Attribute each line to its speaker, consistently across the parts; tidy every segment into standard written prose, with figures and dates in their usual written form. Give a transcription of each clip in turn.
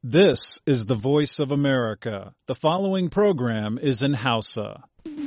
Speaker 1: This is the voice of America. The following program is in Hausa.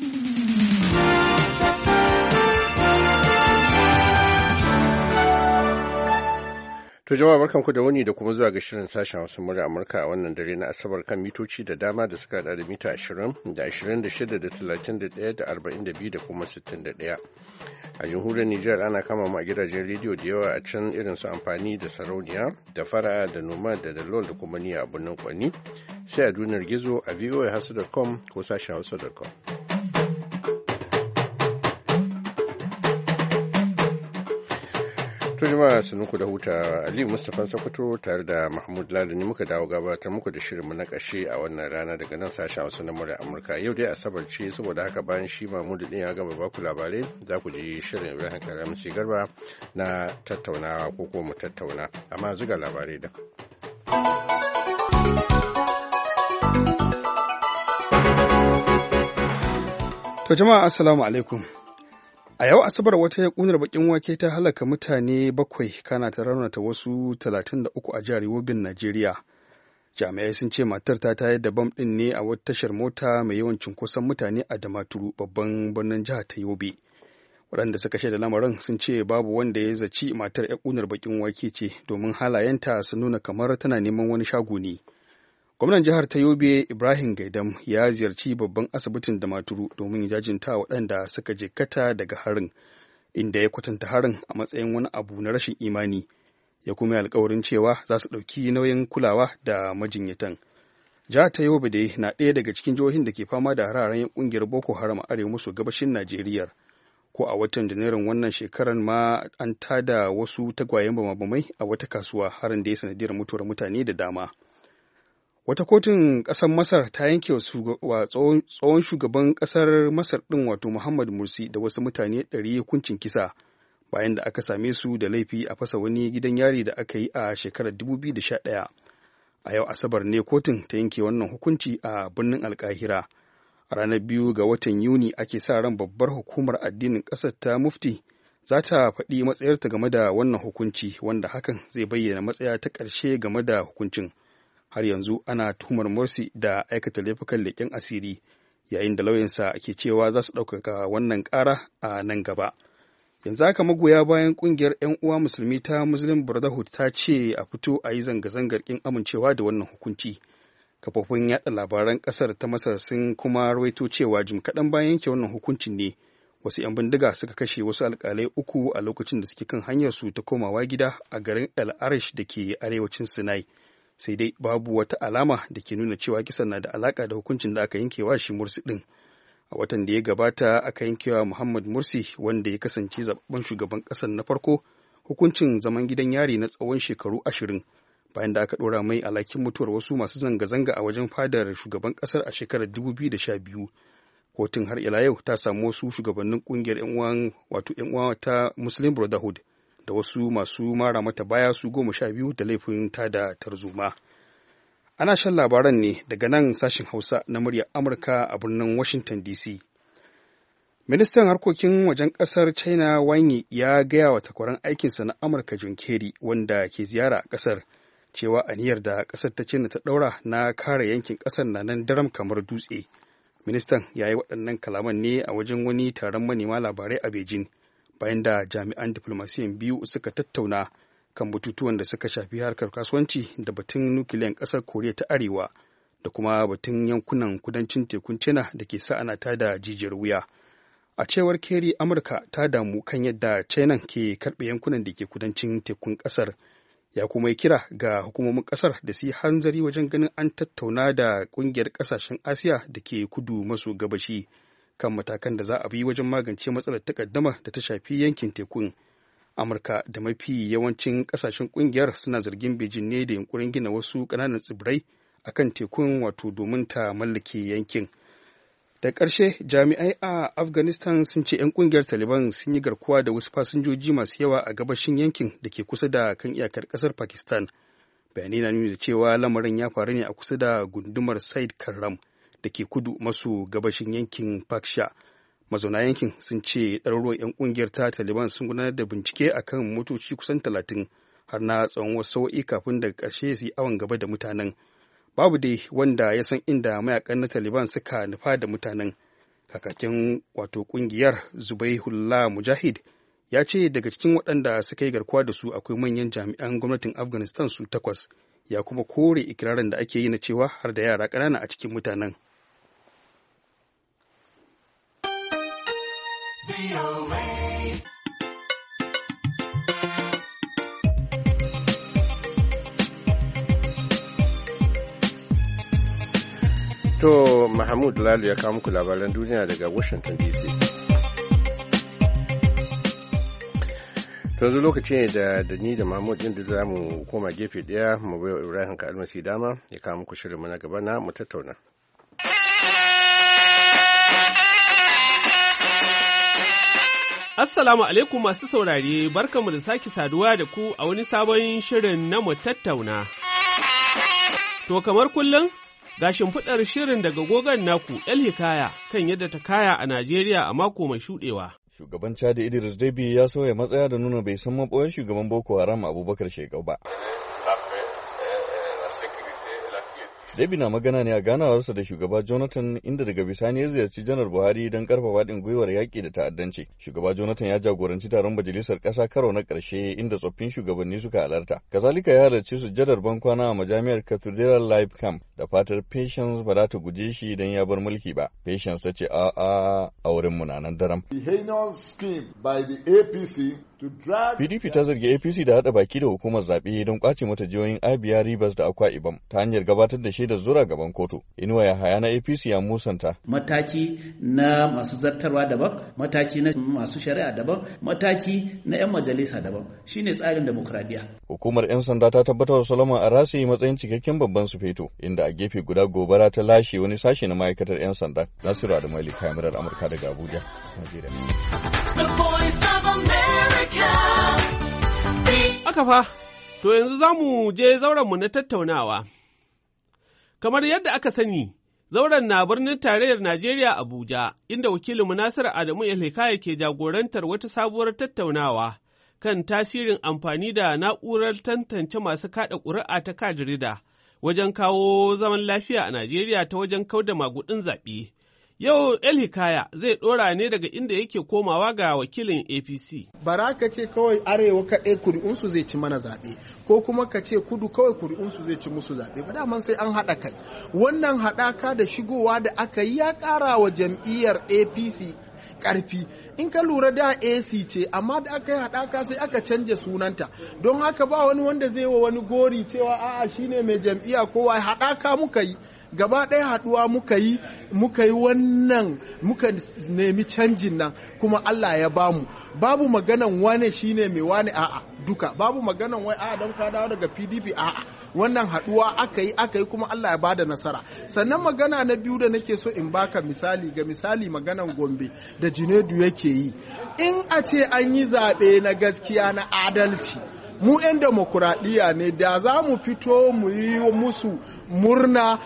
Speaker 2: To jama'a barkanku da wani da kuma zuwa ga shirin sashen Hausa murya Amurka a wannan dare na Asabar kan mitoci da dama da suka hada da mita 20 da 26 da 31 da 42 da kuma 61. A jamhuriyar Nijar ana kama mu a gidajen rediyo da yawa a can irin su amfani da sarauniya da fara da noma da dalol da kuma niyya a birnin Kwani sai a duniyar gizo a voahausa.com ko sashen hausa.com. To jama'a sanuku da huta Aliyu Mustapha Sokoto tare da Mahmud Lalo ne muka dawo gabatar muku da shirinmu na ƙarshe a wannan rana daga nan sashen Hausa na murya Amurka. Yau dai Asabar ce saboda haka bayan shi Mahmud din ya gama baku labarai za ku ji shirin Ibrahim Karamci Garba na tattaunawa ko kuma mu tattauna amma zuga labarai da.
Speaker 3: To jama'a assalamu alaikum. A yau Asabar wata ƙunar bakin wake ta halaka mutane 7 kana ta raunata wasu 33 a jihar Yobin, Najeriya. Jami'ai sun ce matar ta tayar da bam ɗin ne a wata tashar mota mai yawan cunkoson mutane a Damaturu, babban birnin jihar ta Yobe. Waɗanda suka shaida lamarin sun ce babu wanda ya zaci matar 'yar ƙunar bakin wake ce domin halayenta sun nuna kamar tana neman wani shago ne. Gwamnan jihar ta Yobe Ibrahim Gaidam ya ziyarci babban asibitin Damaturu domin ya jajinta waɗanda suka jikkata daga harin, inda ya kwatanta harin a matsayin wani abu na rashin imani, ya kuma yi alkawarin cewa za su ɗauki nauyin kulawa da majinyatan. Jihar ta Yobe dai na ɗaya daga cikin jihohin da ke fama da hararen ƙungiyar Boko Haram a arewa maso gabashin Najeriya. Ko a watan Janairun wannan shekarar ma an tada wasu tagwayen bama-bamai a wata kasuwa, harin da ya sanadiyar mutuwar mutane da dama. Wata kotun ƙasar Masar ta yanke wa tsohon shugaban ƙasar Masar ɗin wato Muhammad Mursi da wasu mutane 100 hukuncin kisa bayan da aka same su da laifi a fasa wani gidan yari da aka yi a shekarar 2011. A yau Asabar ne kotun ta yanke wannan hukunci a birnin Alkahira. A ranar 2 ga watan Yuni ake sa ran babbar hukumar addinin ƙasar ta Mufti za ta faɗi matsayarta game da wannan hukunci, wanda hakan zai bayyana matsaya ta ƙarshe game da hukuncin. Har yanzu ana tuhumar Morsi da aikata laifukan leƙen asiri, yayin da lauyansa ke cewa za su ɗaukaka wannan ƙara a nan gaba. Yanzu haka magoya bayan ƙungiyar 'yan uwa musulmi ta Muslim Brotherhood ta ce a fito a yi zanga-zangar ƙin amincewa da wannan hukunci. Kafofin yaɗa labaran ƙasar ta Masar sun kuma rawaito cewa jim kaɗan bayan yanke wannan hukuncin ne wasu 'yan bindiga suka kashe wasu alƙalai 3 a lokacin da suke kan hanyarsu ta komawa gida a garin El Arish da ke arewacin Sinai. Sai dai babu wata alama da ke nuna cewa kisan na da alaka da hukuncin da aka yankewa shi Mursi din. A watan da ya gabata aka yankewa Muhammad Mursi, wanda ya kasance zababben shugaban kasar na farko, hukuncin zaman gidan yari na tsawon shekaru 20 bayan da aka dora mai alhakin mutuwar wasu masu zanga-zanga a wajen fadar shugaban kasar a shekarar 2012. Kotun har ila yau ta samu wasu shugabannin kungiyar 'yan uwa ta Muslim Brotherhood da wasu masu mara mata baya su 12 da laifin tada tarzoma. Ana shan labaran ne daga nan sashen Hausa na muryar Amurka a birnin Washington DC. Ministan harkokin wajen ƙasar China Wang Yi ya gaya wa takwaran aikinsa na Amurka John Kerry, wanda ke ziyara a ƙasar, cewa aniyar da ƙasar ta China ta ɗaura na kare yankin ƙasar na nan daram kamar dutse. Ministan ya yi waɗannan kalaman ne a wajen wani taron manema labarai a Beijing, bayan da jami'an diflomasiyan biyu suka tattauna kan batutuwan da suka shafi harkar kasuwanci da batun nukiliyan ƙasar Koriya ta Arewa da kuma batun yankunan kudancin tekun China da ke sa ana tada jijiyar wuya. A cewar Kerry, Amurka ta damu kan yadda China ke karɓe yankunan da ke kudancin tekun ƙasar, ya kuma yi kira ga hukumomin ƙasar da su yi hanzari wajen ganin an tattauna da ƙungiyar ƙasashen Asiya da ke kudu maso gabashi kan matakan da za a bi wajen magance matsalar takaddama da ta shafi yankin tekun. Amurka da mafi yawancin kasashen kungiyar suna zargin Beijing ne da yunkurin gina wasu ƙananan tsibirai a kan tekun, wato domin ta mallake yankin. Da ƙarshe, jami'ai a Afghanistan sun ce 'yan kungiyar Taliban sun yi garkuwa da wasu fasinjoji masu yawa a gabashin yankin da ke kusa da kan iyakar ƙasar Pakistan. Bayanai na nuna cewa lamarin ya faru ne a kusa da gundumar Said Karram da ke kudu maso gabashin yankin Paksha. Mazauna yankin sun ce ɗaruruwan 'yan ƙungiyar ta Taliban sun gudanar da bincike akan motoci kusan 30 har na tsawon wasu sau'i kafin daga ƙarshe su yi awon gaba da mutanen. Babu dai wanda ya san inda mayakan na Taliban suka nufa da mutanen. Kakakin wato ƙungiyar Zubaihullah Mujahid ya ce daga cikin waɗanda suka yi garkuwa da su akwai manyan jami'an gwamnatin Afghanistan su 8, ya kuma kore ikirarin da ake yi na cewa har da yara ƙanana a cikin mutanen.
Speaker 2: To Mahmud Lalu ya kawo muku labaran duniya daga Washington DC. Yanzu lokaci ne da ni da Mahmud inda za mu koma gefe ɗaya mu bai wa Ibrahim ka almasi dama ya kawo muku shirin na gaba na mu tattauna.
Speaker 4: Assalamu alaikum masu saurare, barkanmu da sake saduwa da ku a wani sabon shirin na mu tattauna. To kamar kullum, ga shimfiɗar shirin daga gogon naku El Hikaya kan yadda ta kaya a Najeriya a mako mai shuɗewa.
Speaker 5: Shugaban Chad Idris Deby ya sauya matsaya da nuna bai san maɓoyar shugaban Boko Haram Abubakar Shekau ba. Deby na magana ne a ganawarsa da shugaba Jonathan inda daga bisani ya ziyarci Janar Buhari don karfafa haɗin gwiwar yaƙi da ta'addanci. Shugaba Jonathan ya jagoranci taron majalisar ƙasa karo na ƙarshe inda tsoffin shugabanni suka halarta. Kazalika ya halarci sujjadar bankwana a majami'ar Cathedral Life Camp da fatar Patience ba za ta guje shi don ya bar mulki ba. Patience ta ce a wurin munanan daram. PDP ta zargi APC da haɗa baki da hukumar zaɓe don ƙwace mata jihohin Abia, Rivers da Akwa Ibom ta hanyar gabatar da shaidar zura gaban kotu. Inuwa Yahaya na APC ya musanta.
Speaker 6: Mataki na masu zartarwa daban, mataki na masu shari'a daban, mataki na 'yan majalisa daban. Shine tsarin demokradiyya.
Speaker 5: Hukumar 'yan sanda ta tabbatar da Solomon Arase matsayin cikakken babban sufeto, inda a gefe guda gobara ta lashe wani sashe na ma'aikatar 'yan sanda. Nasiru Adamu Ali, kamarar Amurka daga Abuja, Najeriya.
Speaker 4: Aka fa, to yanzu za mu je zaurenmu na tattaunawa. Kamar yadda aka sani, zauren na birnin tarayyar Najeriya Abuja, inda wakilin Nasiru Adamu El-Hikaya ke jagorantar wata sabuwar tattaunawa kan tasirin amfani da na'urar tantance masu kaɗa ƙuri'a ta kadirida wajen kawo zaman lafiya a Najeriya ta wajen kauda magudin zaɓe. Yau El-Hikaya zai ɗora ne daga inda yake komawa ga wakilin APC.
Speaker 7: Bara ka ce kawai arewa kaɗai kuri'unsu zai ci mana zaɓe, ko kuma ka ce kudu kawai kuri'unsu zai ci musu zaɓe, ba daman sai an haɗa kai. Wannan haɗaka da shigowa da aka yi ya ƙara wa jam'iyyar APC ƙarfi. In ka lura da AC ce, amma da aka yi haɗaka sai aka canja sunanta. Don haka ba wani wanda zai wa wani gori cewa a'a shine mai jam'iyya kowa, haɗaka muka yi. Gaba ɗaya haɗuwa muka yi wannan, muka nemi canjin nan kuma Allah ya bamu. Babu maganan wane shine mai wane, a'a duka. Babu maganan wai a'a don ka dawo daga PDP, a'a wannan haɗuwa aka yi kuma Allah ya bada nasara. Sannan magana na biyu da nake so in baka misali maganan Gombe da Junaidu yake yi. In a ce an yi zaɓe na gaskiya na adalci, mu 'yan demokuraɗiyya ne, da za mu fito mu yi musu murna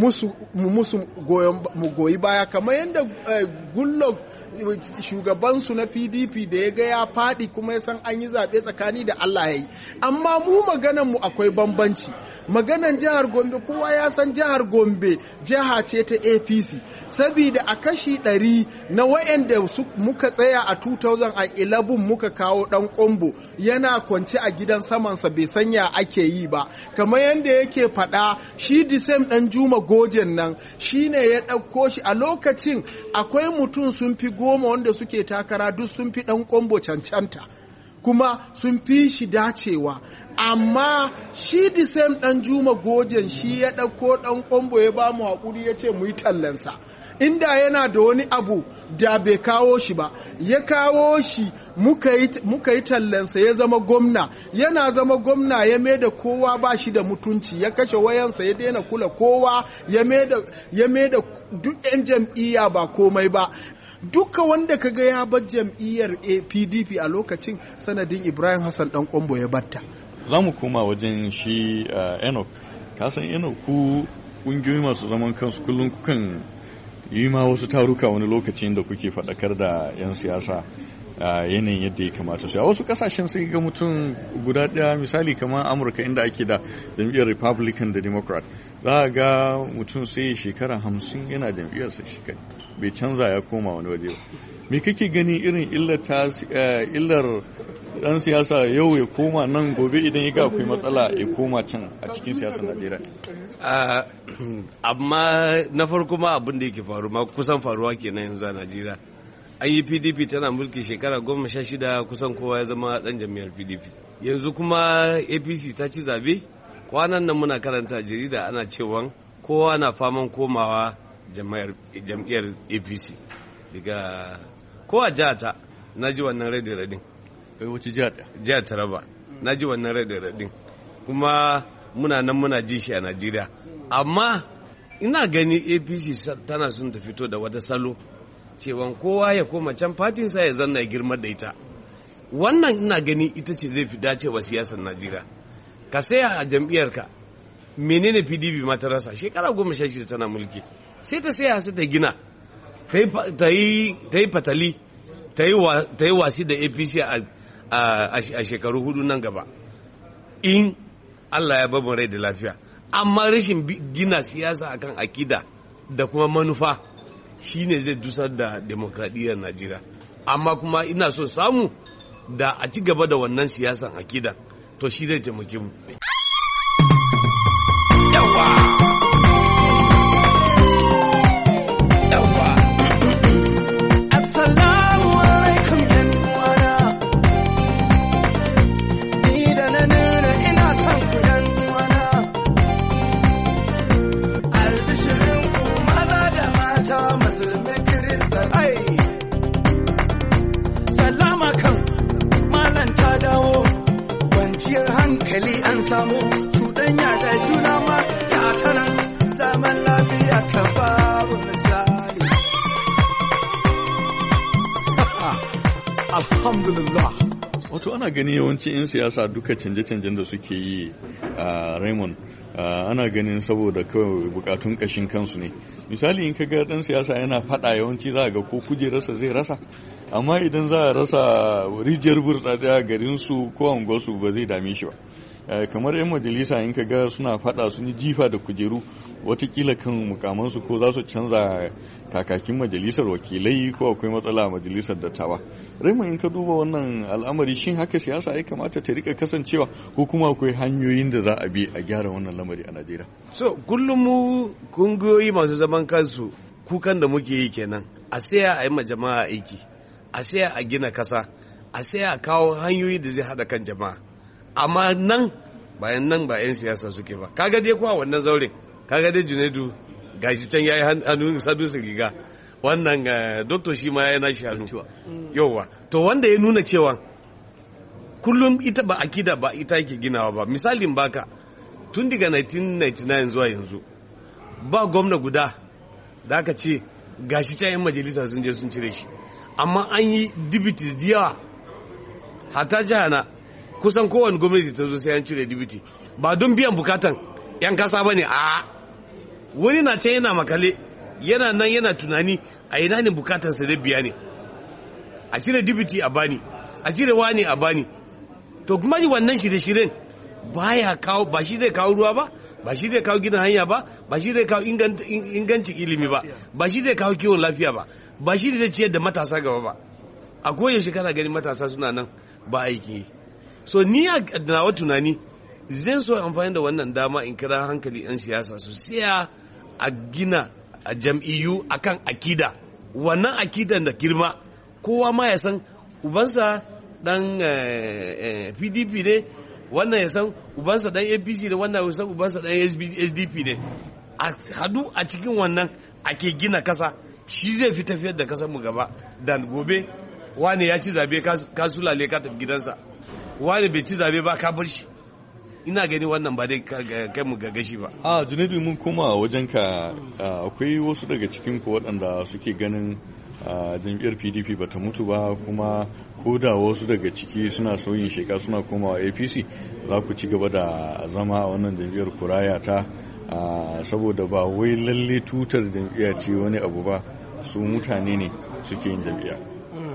Speaker 7: mu goyi baya kamar yadda Goodluck shugabansu na PDP da ya ga ya faɗi kuma ya san an yi zaɓe tsakani da Allah ya yi. Amma mu maganan mu akwai bambanci. Maganan jihar Gombe kowa ya san jihar Gombe jiha ce ta APC, sabida a kashi 100 na wa'anda muka tsaya a 2011 muka kawo ɗan Kombo yana kwance a gidan samansa bai sanya ake yi ba, kamar yadda yake faɗa shi Disem ɗan Juma Gojen nan shi ne ya ɗauko shi. A lokacin akwai mutum sun fi 10 wanda suke takara, duk sun fi ɗan Kombo cancanta kuma sun fi shi dacewa, amma shi Disem ɗan Juma Gojen shi ya ɗauko ɗan Kombo ya ba mu haƙuri ya ce mu yi tallansa. Inda yana da wani abu da bai kawo shi ba, ya kawo shi muka yi tallansa, ya zama gwamna. Yana zama gwamna ya mai da kowa ba shi da mutunci, ya kashe wayansa, ya daina kula kowa, ya mai da duk 'yan jam'iyya ba komai ba. Duka wanda kaga ya bar jam'iyyar PDP a lokacin sanadin Ibrahim Hassan ɗan Kombo ya batta.
Speaker 5: Za mu koma wajen shi Enoch. Kasan Enoch, ku ƙungiyoyi masu zaman kansu kullum kukan yi ma wasu taruka wani lokacin da kuke faɗakar da 'yan siyasa yanayin yadda ya kamata su. A wasu kasashen sai ga mutum guda ɗaya, misali kamar Amurka inda ake da jam'iyyar Republican da Democrat, za a ga mutum sai shekara 50 yana jam'iyyarsa shi kai, bai canza ya koma wani waje ba. Me kake gani irin illar dan siyasa yau ya koma nan, gobe idan ya ga akwai matsala ya koma can a cikin siyasar Najeriya?
Speaker 8: Amma na farko ma abin da yake faru ma kusan faruwa kenan yanzu a Najeriya. An yi PDP tana mulki shekara 16, kusan kowa ya zama dan jam'iyyar PDP. Yanzu kuma APC ta ci zabe. Kwanan nan muna karanta jarida ana cewa kowa na faman komawa jam'iyyar APC. Daga kowa jihata na ji wannan radin.
Speaker 5: Wace jihar?
Speaker 8: Jihar Taraba. Na ji wannan radin. Kuma muna nan muna ji shi a Najeriya. Amma ina gani APC tana son ta fito da wata salo cewa kowa ya koma can fatinsa ya zanna ya girma da ita. Wannan ina gani ita ce zai fi dacewa siyasar Najeriya. Ka saya a jam'iyyarka, menene PDP ma ta rasa shekara 16 tana mulki, sai ta saya sai ta gina, ta yi fatali, ta yi wasi da APC a shekaru 4 nan gaba, in Allah ya bamu rai da lafiya. Amma rashin gina siyasa akan akida da kuma manufa shine zai dusar da demokradiyyar Najeriya. Amma kuma ina so samu da a ci gaba da wannan siyasan akida, to shi zai taimake mu.
Speaker 5: Alhamdulillah. Wato ana gani yawanci 'yan siyasa duka canje-canjen da suke yi a Raymond, ana ganin saboda kawai bukatun kashin kansu ne. Misali in ka ga dan siyasa yana fada yawanci za ga ko kujerarsa zai rasa, amma idan za a rasa rijiyar burtsatse a garinsu ko anguwarsu ba zai dame shi ba. Kamar 'yan majalisa in ka ga suna fada sun yi jifa da kujeru, watakila kan mukamansu ko za su canza kakakin majalisar wakilai ko akwai matsala a majalisar dattawa. Raymond, in ka duba wannan al'amari, shin haka siyasa ya kamata ta rika kasancewa ko kuma akwai hanyoyin da za a bi a gyara wannan lamari a Najeriya?
Speaker 8: So kullum mu kungiyoyi masu zaman kansu kukan da muke yi kenan, a saya a yi ma jama'a aiki, a saya a gina kasa, a saya a kawo hanyoyi da zai hada kan jama'a. Amma nan bayan nan ba 'yan siyasa suke ba. Kaga dai kuwa wannan zaure, kaga dai Junaidu gashi can yayi hannun sadu su riga, wannan doctor shi ma ya nashi hannu. Yauwa, to wanda ya nuna cewa kullum ita ba akida ba ita yake ginawa ba. Misalin baka, tun daga 1999 zuwa yanzu ba gwamna guda da aka ce gashi can 'yan majalisa sun je sun cire shi, amma an yi dibitis diyawa. Hata jihana kusan kowane gwamnati ta zo sai an cire dibiti, ba don biyan bukatan 'yan kasa ba ne. A wani na can yana makale, yana nan yana tunani a ina ne bukatarsa da biya ne, a cire dibiti a bani, a cire wani a bani. To kuma wannan shirye-shiryen baya kawo, ba shi zai kawo ruwa ba, ba shi zai kawo gina hanya ba, ba shi zai kawo ingancin ilimi ba, ba shi zai kawo kiwon lafiya ba, ba shi zai ciyar da matasa gaba ba. A koyaushe kana gani matasa suna nan ba aiki. So ni a nawa tunani zan so amfani da wannan dama in kira hankali 'yan siyasa su siya a gina a jam'iyyu akan akida. Wannan akidan da girma, kowa ma ya san ubansa dan PDP ne, wannan ya san ubansa dan APC ne, wannan ya san ubansa dan SDP ne. A hadu a cikin wannan ake gina kasa, shi zai fi tafiyar da kasar mu gaba. Dan gobe wani ya ci zabe ka sulale ka tafi gidansa, wani bai ci zabe ba ka bar shi. Ina gani wannan ba dai kai mu gagashi ba.
Speaker 5: Junaidu, mun koma wajen ka, akwai wasu daga cikin ku waɗanda suke ganin jam'iyyar PDP bata mutu ba, kuma ko da wasu daga ciki suna sauyin sheka suna komawa APC, za ku ci gaba da zama a wannan jam'iyyar kuraya ta, saboda ba wai lalle tutar jam'iyya ce wani abu ba, su mutane ne suke yin jam'iyya.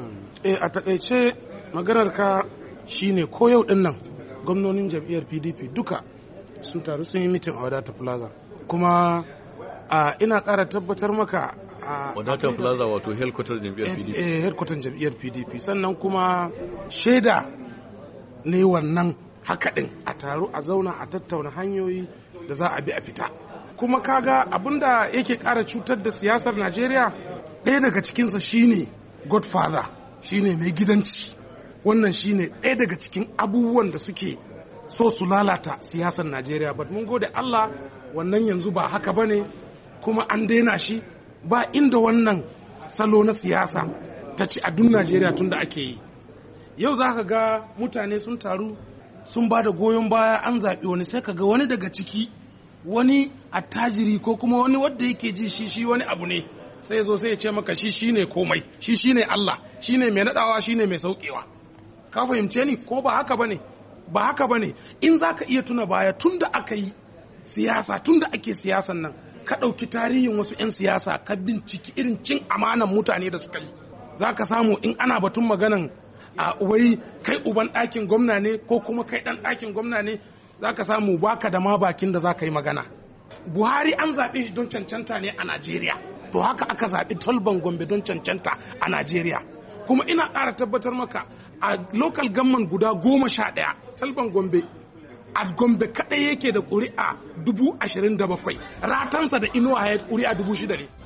Speaker 9: A takaice maganar ka shine ko yau din nan gwamnonin jam'iyyar PDP duka sun taru sun yi mitin a Wadata Plaza, kuma ina ƙara tabbatar maka
Speaker 5: Wadata Plaza wato headquarter jam'iyyar PDP.
Speaker 9: Headquarter jam'iyyar PDP, sannan kuma shaida ne wannan haka din, a taru a zauna a tattauna hanyoyi da za a bi a fita. Kuma kaga abinda yake ƙara cutar da siyasar Najeriya, ɗaya daga cikinsa shine Godfather, shine mai gidanci. Wannan shine ɗaya daga cikin abubuwan da suke so su lalata siyasar Najeriya. But mun gode Allah, wannan yanzu ba haka bane, kuma an daina shi. Ba inda wannan salo na siyasa ta ci a duk Najeriya tun da ake yi. Yau za ka ga mutane sun taru sun ba da goyon baya, an zaɓi wani, sai ka ga wani daga ciki, wani attajiri ko kuma wani wadda yake ji shi wani abu ne, sai zo sai ya ce maka shi ne komai, shi ne Allah, shi ne mai naɗawa, shi ne mai sauƙewa. Ka fahimce ni ko ba haka bane? Ba haka bane. In za ka iya tuna baya, tun da aka yi siyasa, tun da ake siyasan nan, ka ɗauki tarihin wasu 'yan siyasa ka binciki irin cin amanan mutane da suka yi, za ka samu in ana batun maganan wai kai uban ɗakin gwamna ne ko kuma kai ɗan ɗakin gwamna ne, za ka samu baka da ma bakin da za ka yi magana. Buhari an zaɓe shi don cancanta ne a Najeriya, to haka aka zaɓi Talban Gombe don cancanta a Najeriya. Kuma ina ƙara tabbatar maka a local government guda 11 Talban Gombe, a Gombe kaɗai yake da ƙuri'a 27,000, ratansa da Inuwa Hayat ƙuri'a 6,000 ne.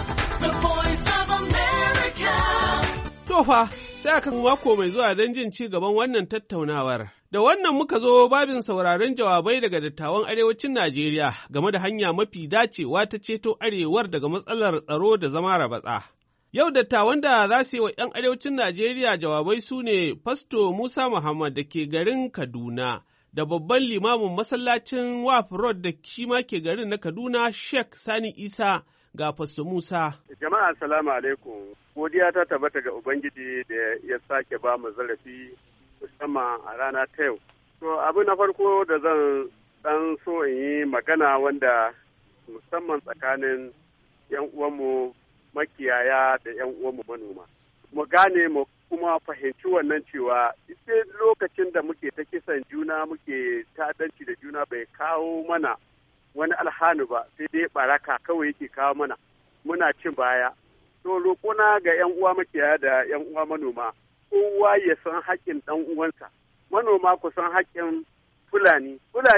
Speaker 4: Tofa, sai aka mako mai zuwa don jin ci gaban wannan tattaunawar. Da wannan muka zo babin sauraron jawabai daga dattawan arewacin Najeriya game da hanya mafi dacewa ta ceto arewar daga matsalar tsaro da zama rabatsa. Yau dattawan da za su yi wa 'yan arewacin Najeriya jawabai su ne Fasto Musa Muhammad da ke garin Kaduna, da babban limamin masallacin Waf Road da shi ma ke garin na Kaduna, Sheikh Sani Isa. Ga Fasto Musa.
Speaker 10: Jama'a assalamu alaikum. Godiya ta tabbata ga Ubangiji da ya sake ba mu zarafi musamman a rana ta yau. To abu na farko da zan dan so in yi magana wanda musamman tsakanin 'yan uwanmu makiyaya da 'yan uwanmu manoma. Mu gane mu kuma fahimci wannan cewa ita lokacin da muke ta kisan juna, muke ta'addanci da juna, bai kawo mana wani alhanu ba, sai dai baraka kawai yake kawo mana, muna cin baya. To roƙona ga 'yan uwa makiyaya da 'yan uwa manoma, kowa ya san haƙƙin ɗan uwansa. Manoma ku san haƙƙin Fulani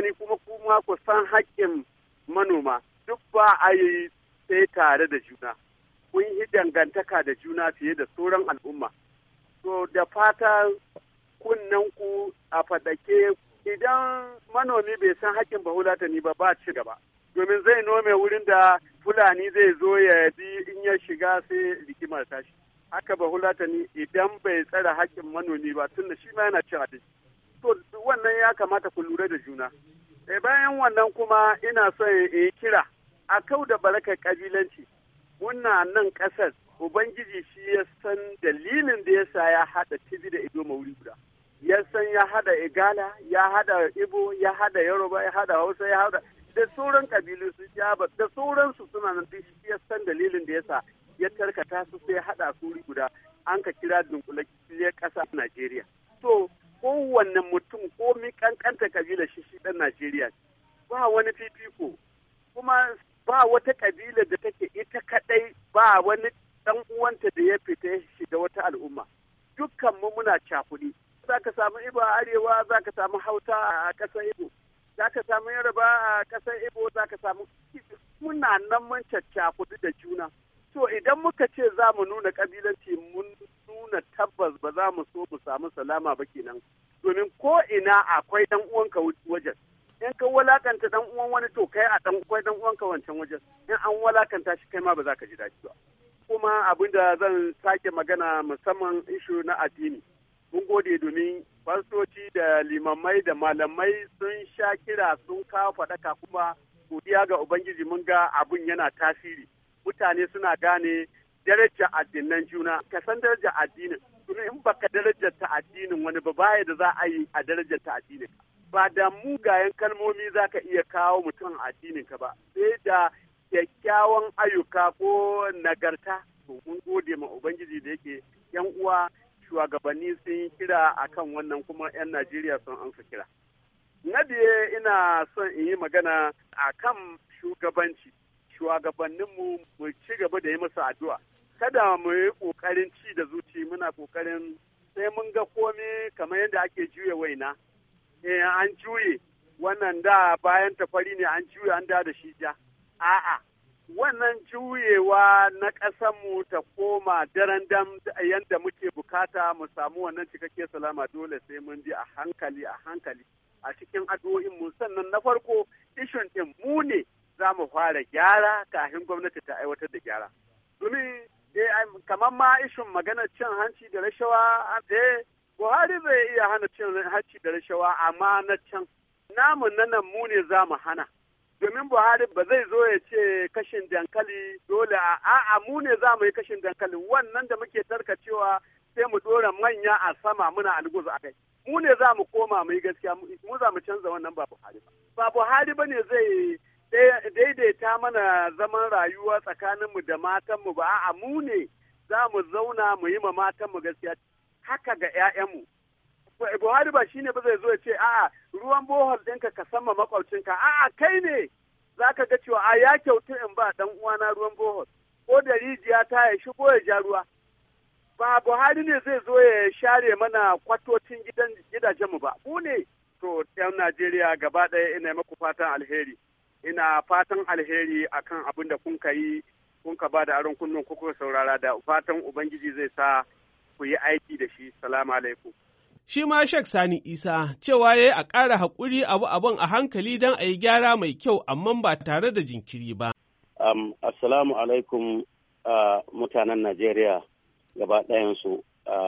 Speaker 10: kuma ku san haƙƙin manoma. Duk ba a yi sai tare da juna. Kun yi dangantaka da juna fiye da sauran al'umma. To da fata kunnen ku a faɗake, idan manomi bai san haƙƙin bahulatani ba ci gaba. Domin zai nome wurin da Fulani zai zo ya bi, in ya shiga sai rigimar tashi. Haka bahulatani idan bai tsare haƙƙin manomi ba, tunda shi ma yana cin abinci. To wannan ya kamata ku lura da juna. Bayan wannan kuma ina son in yi kira a kau da barakar ƙabilanci. Muna nan ƙasar, Ubangiji shi ya san dalilin da ya sa ya haɗa Tibi da Ido wuri guda. Ya san ya haɗa Igala, ya haɗa Ibo, ya haɗa Yoruba, ya haɗa Hausa, ya haɗa da sauran ƙabilu su Jaba, da sauransu suna nan, shi ya san dalilin da ya sa ya tarkata su sai ya haɗa su wuri guda. An ka kira dunkulalliyar ƙasa Najeriya. To kowanne mutum ko mi ƙanƙanta ƙabila shi ɗan Najeriya, ba wani fifiko, kuma ba wata ƙabila da take ita kaɗai, ba wani ɗan uwanta da ya fita ya shiga wata al'umma. Dukkan mu muna cakuɗi. Za ka samu Ibo a arewa, za ka samu Hausa a ƙasar Ibo, za ka samu Yoruba a ƙasar Ibo, za ka samu, muna nan mun caccakuɗi da juna. So idan muka ce za mu nuna ƙabilanci, mun nuna tabbas ba za mu so mu samu salama ba kenan. Domin ko ina akwai ɗan uwanka wajen. In ka walakanta dan uwan wani, to kai a dan uwanka wancan wajen. In an walakanta shi, kai ma ba za ka ji daɗi ba. Kuma abin da zan sake magana musamman ishu na addini. Mun gode domin fastoci da limamai da malamai sun sha kira, sun kawo faɗaka, kuma godiya ga Ubangiji mun ga abin yana tasiri. Mutane suna gane darajar addinan juna, ka san darajar addinin. Domin in baka darajar ta addinin wani ba, baya da za a yi a darajar ta addinin. Ba da mugayen kalmomi za ka iya kawo mutum addininka ba, sai da kyakkyawan ayyuka ko nagarta. To mun gode ma Ubangiji da yake 'yan uwa shugabanni sun yi kira akan wannan kuma 'yan Najeriya sun amsa kira. Na biye ina son in yi magana akan shugabanci. Shugabanninmu mu ci gaba da yi musu addu'a. Kada mu yi ƙoƙarin ci da zuci muna ƙoƙarin sai mun ga komai kamar yadda ake juya waina. An juye wannan da bayan tafari ne an juye an da shi ja. A'a, wannan juyewa na ƙasanmu ta koma daren dam yadda muke bukata mu samu wannan cikakke salama dole sai mun ji a hankali a cikin addu'o'inmu sannan na farko ishun ɗin mu ne za mu fara gyara kafin gwamnati ta aiwatar da gyara. Domin kamar ma ishin maganar cin hanci da rashawa Buhari zai iya hana cin hanci da rashawa amma na can namu nan mu ne za mu hana. Domin Buhari ba zai zo ya ce kashin dankali dole a'a mu ne za mu yi kashin dankali wannan da muke tarkacewa sai mu dora manya a sama muna alguzu a kai. Mu ne za mu koma mu yi gaskiya mu za mu canza wannan ba Buhari ba. Ba Buhari ba ne zai daidaita mana zaman rayuwa tsakaninmu da matanmu ba a'a mu ne za mu zauna mu yi ma matanmu gaskiya haka ga 'ya'yanmu. Buhari ba shine ba zai zo ya ce a'a ruwan bohol ɗinka ka sama makwabcinka a'a kai ne za ka ga cewa a ya kyautu in ba ɗan uwana ruwan bohol ko da rijiya ta ya shigo ya ja ruwa. Ba Buhari ne zai zo ya share mana kwatocin gidajenmu ba mu ne. To 'yan Najeriya gaba ɗaya ina maku fatan alheri. Ina fatan alheri akan abin da kun yi kun ka ba da aron kunnun kuka saurara da fatan Ubangiji zai sa ku yi aiki da shi. Salamu alaikum.
Speaker 4: Shi ma Sheikh Sani Isa cewa ya yi a ƙara haƙuri abun a hankali don a yi gyara mai kyau amma ba tare da jinkiri ba.
Speaker 11: Assalamu alaikum mutanen Najeriya gaba ɗayansu.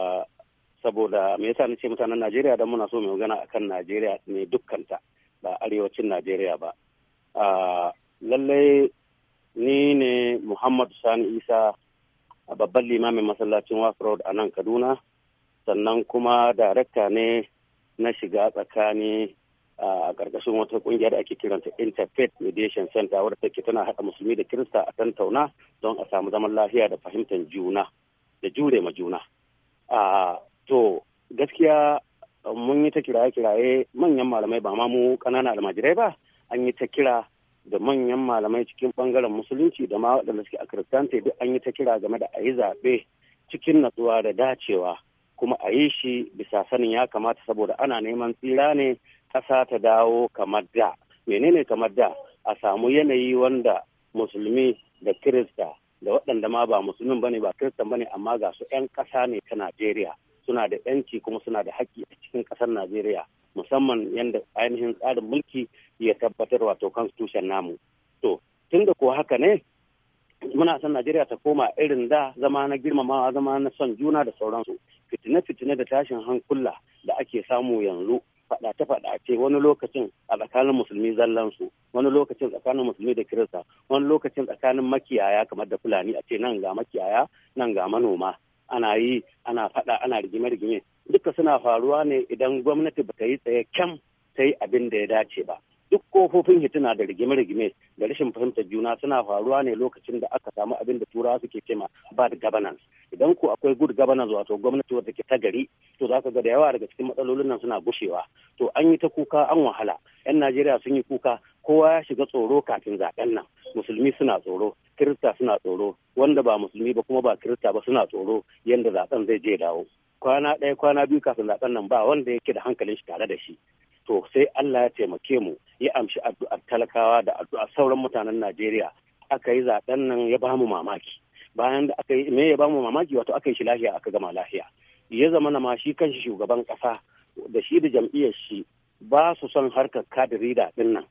Speaker 11: Saboda me yasa nace mutanen Najeriya don muna so mu magana akan Najeriya ne dukkanta ba arewacin Najeriya ba. Lallai ni ne Muhammad Sani Isa a babban limamin masallacin Waf Road a nan Kaduna, sannan kuma darakta ne na shiga tsakani a ƙarƙashin wata ƙungiya da ake kiranta Interfaith Mediation Center wadda take tana haɗa musulmi da Kirista a tantauna don a samu zaman lafiya da fahimtar juna da jure ma juna. To gaskiya mun yi ta kiraye-kiraye manyan malamai ba ma mu ƙananan almajirai ba, an yi ta kira da manyan malamai cikin bangaren musulunci da ma waɗanda suke a kiristante duk an yi ta kira game da a yi zaɓe cikin natsuwa da dacewa kuma a yi shi bisa sanin ya kamata saboda ana neman tsira ne ƙasa ta dawo kamar da. Menene kamar da? A samu yanayi wanda musulmi da kirista da waɗanda ma ba musulmin bane ba kiristan bane amma ga su 'yan ƙasa ne ta Najeriya suna da 'yanci kuma suna da haƙƙi a cikin ƙasar Najeriya. Musamman yadda ainihin tsarin mulki ya tabbatar wato constitution namu. To, tun da ko haka ne, muna son Najeriya ta koma irin da zama na girmamawa, zama na son juna da sauransu. Fitine-fitine da tashin hankula da ake samu yanzu, faɗace-faɗace wani lokacin a tsakanin musulmi zallansu, wani lokacin tsakanin musulmi da kirista, wani lokacin tsakanin makiyaya kamar da Fulani a ce nan ga makiyaya, nan ga manoma. Ana yi, ana faɗa, ana rigime-rigime. Duka suna faruwa ne idan gwamnati ba ta yi tsaye kyam ta yi abin da ya dace ba. Duk kofofin hituna da rigime-rigime da rashin fahimtar juna suna faruwa ne lokacin da aka samu abin da turawa suke cema bad governance. Idan ko akwai good governance wato gwamnati wadda ke ta gari, to za ka ga da yawa daga cikin matsalolin nan suna gushewa. To an yi ta kuka an wahala. 'Yan Najeriya sun yi kuka, kowa ya shiga tsoro kafin zaɓen nan. Musulmi suna tsoro, Kirista suna tsoro, wanda ba musulmi ba kuma ba Kirista ba suna tsoro yadda zaɓen zai je dawo. Kwana ɗaya kwana biyu kafin zaɓen nan ba wanda yake da hankalin shi tare da shi. To sai Allah ya taimake mu ya amshi addu'ar talakawa da addu'ar sauran mutanen Najeriya. Aka yi zaɓen nan ya bamu mamaki. Bayan da aka yi me ya bamu mamaki wato aka yi shi lafiya aka gama lafiya. Ya zama na ma shi kanshi shugaban ƙasa da shi da jam'iyyar shi ba su son harkar kadirida ɗin nan.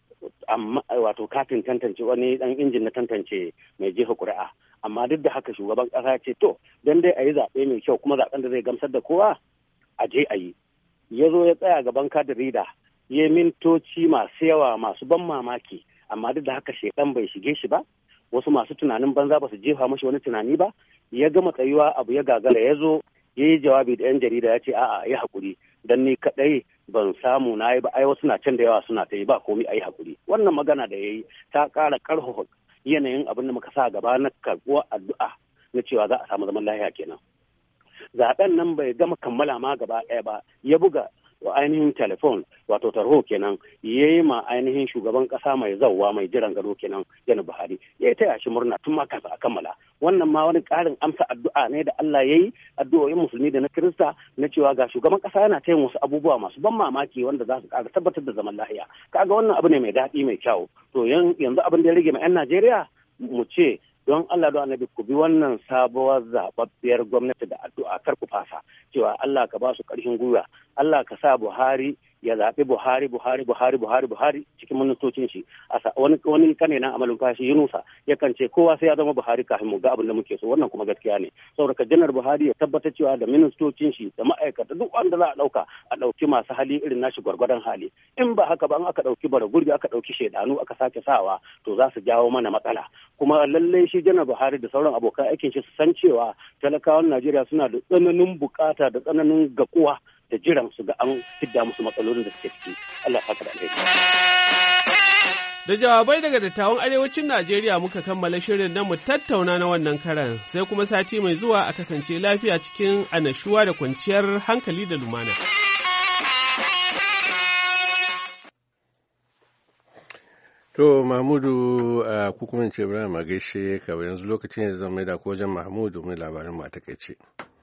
Speaker 11: Amma wato katin tantance wani ɗan injin na tantance mai jefa ƙuri'a. Amma duk da haka shugaban ƙasa ce to don dai a yi zaɓe mai kyau kuma zaɓen da zai gamsar da kowa a je a yi. Ya zo ya tsaya gaban kadirida ya mintoci masu yawa masu ban mamaki amma duk da haka shekan bai shige shi ba, wasu masu tunanin banza ba su jefa mashi wani tunani ba. Ya gama tsayuwa abu ya gagara ya zo ya yi jawabi da 'yan jarida ya ce a'a yi haƙuri don ni kaɗai ban samu na yi ba, ai wasu na can da yawa suna ta yi ba komai a yi haƙuri. Wannan magana da ya yi ta ƙara ƙarfafa yanayin abin da muka sa gaba na karɓuwar addu'a na cewa za a samu zaman lafiya kenan. zaben nan bai gama kammala ma gaba ɗaya ba, ya buga ainihin telefon wato tarho kenan ya yi ma ainihin shugaban kasa mai zauwa mai jiran gado kenan Janar Buhari ya yi taya shi murna tun ma kafin a kammala. Wannan ma wani ƙarin amsa addu'a ne da Allah ya yi, addu'o'in musulmi da na Kirista na cewa ga shugaban kasa yana tayin wasu abubuwa masu ban mamaki wanda za su ƙara tabbatar da zaman lafiya. Kaga wannan abu ne mai daɗi mai kyau. To yanzu abin da ya rage ma 'yan Najeriya mu ce don Allah don Annabi ku bi wannan sabuwar zababbiyar gwamnati da addu'a, kar ku fasa cewa Allah ka ba su ƙarfin gwiwa, Allah ka sa Buhari ya zaɓi Buhari cikin ministocin shi. Wani kane na amalin fashi Yunusa yakan ce kowa sai ya zama Buhari kafin mu ga abin da muke so, wannan kuma gaskiya ne. Saboda Janar Buhari ya tabbatar cewa da ministocin shi da ma'aikata duk wanda za a ɗauki masu hali irin nashi gwargwadon hali. In ba haka ba, in aka ɗauki bara gurbi aka ɗauki shaidanu aka sake sawa to za su jawo mana matsala. Kuma lallai shi Janar Buhari da sauran abokan aikin shi su san cewa talakawan Najeriya suna da tsananin bukata da tsananin gakuwa da jiran su ga an fidda musu matsalolin da suke ciki. Allah ya saka da alheri.
Speaker 4: Da jawabai daga dattawan arewacin Najeriya muka kammala shirin na mu tattauna na wannan karan, sai kuma sati mai zuwa a kasance lafiya cikin annashuwa da kwanciyar hankali da lumana.
Speaker 2: To Mahmudu ku kuma ce Ibrahim a gaishe ka, yanzu lokacin da zan mai da ko wajen Mahmudu mai labarin ma takaice.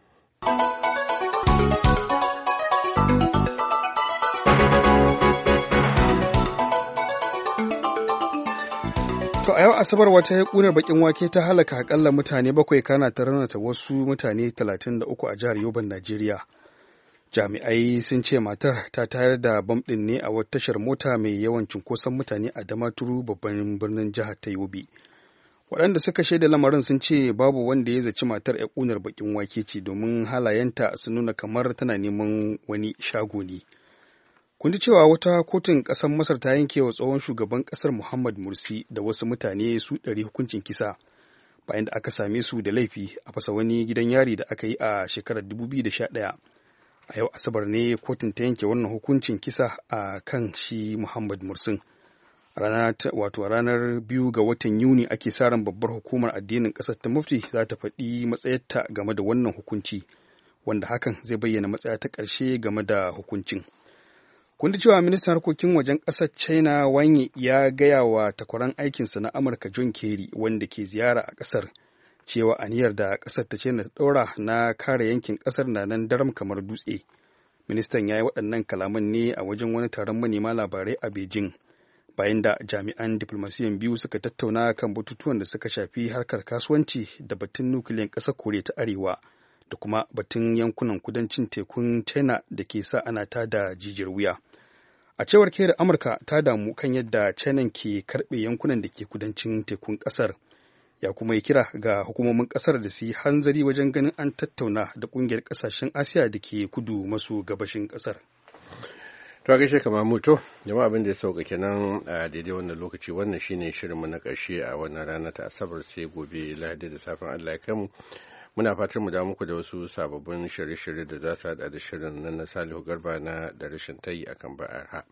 Speaker 3: To a yau Asabar wata ƙunar bakin wake ta halaka akalla mutane 7 kana ta raunata wasu mutane 33 a jihar Yoban, Najeriya. Jami'ai sun ce matar ta tayar da bam ɗin ne a wata tashar mota mai yawan cunkoson mutane a Damaturu, babban birnin jihar ta Yobe. Waɗanda suka shaida lamarin sun ce babu wanda ya zaci matar 'yar ƙunar bakin wake ce, domin halayenta sun nuna kamar tana neman wani shago ne. Kun ji cewa wata kotun ƙasar Masar ta yanke wa tsohon shugaban ƙasar Muhammad Mursi da wasu mutane su 100 hukuncin kisa bayan da aka same su da laifi a fasa wani gidan yari da aka yi a shekarar 2011. A yau Asabar ne kotun ta yanke wannan hukuncin kisa a kan shi Muhammad Mursin. Ranar 2 ga watan Yuni ake sa ran babbar hukumar addinin ƙasar ta Mufti za ta faɗi matsayarta game da wannan hukunci, wanda hakan zai bayyana matsaya ta ƙarshe game da hukuncin. Kun cewa ministan harkokin wajen ƙasar China Wang Yi ya gaya wa takwaran aikinsa na Amurka John Kerry, wanda ke ziyara a ƙasar, cewa aniyar da ƙasar ta China ta ɗaura na kare yankin ƙasar na nan daram kamar dutse. Ministan ya yi waɗannan kalaman ne a wajen wani taron manema labarai a Beijing, bayan da jami'an diflomasiyan biyu suka tattauna kan batutuwan da suka shafi harkar kasuwanci da batun nukiliyan ƙasar Koriya ta Arewa, da kuma batun yankunan kudancin tekun China da ke sa ana tada jijiyar wuya. A cewar Kerry, Amurka ta damu kan yadda China ke karɓe yankunan da ke kudancin tekun ƙasar. Ya kuma yi kira ga hukumomin ƙasar da su yi hanzari wajen ganin an tattauna da ƙungiyar ƙasashen Asiya da ke kudu maso gabashin ƙasar.
Speaker 2: To a gaishe ka Mahmudu, jama'a abin da ya sauka kenan a daidai wannan lokaci, wannan shine shirinmu na ƙarshe a wannan rana ta Asabar, sai gobe Lahadi da safin Allah ya kai mu. Muna fatan mu da muku da wasu sababbin shirye-shirye da za su hada da shirin nan na Salihu Garba na da rashin tayi akan ba'arha.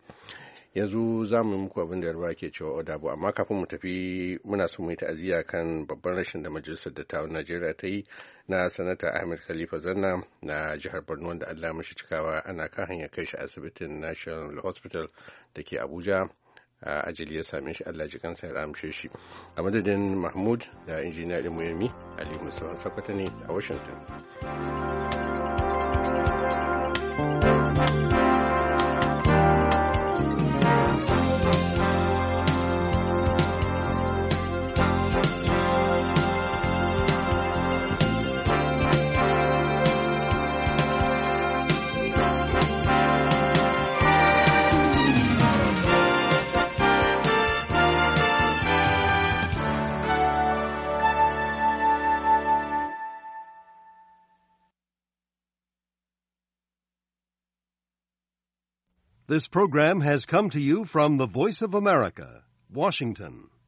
Speaker 2: Yanzu za mu yi muku abin da Yarba ke cewa Odabo, amma kafin mu tafi muna so mu yi ta'aziyya kan babban rashin da Majalisar Dattawan Najeriya ta yi na Sanata Ahmed Khalifa Zanna na jihar Borno, wanda Allah mashi cikawa ana kan hanyar kai shi asibitin National Hospital da ke Abuja. A ajali ya same shi, Allah ji kansa ya ramshe shi. A madadin Mahmud da injiniya Ilimu Yami, Ali Musa Sakwata ne a Washington.
Speaker 12: This program has come to you from the Voice of America, Washington.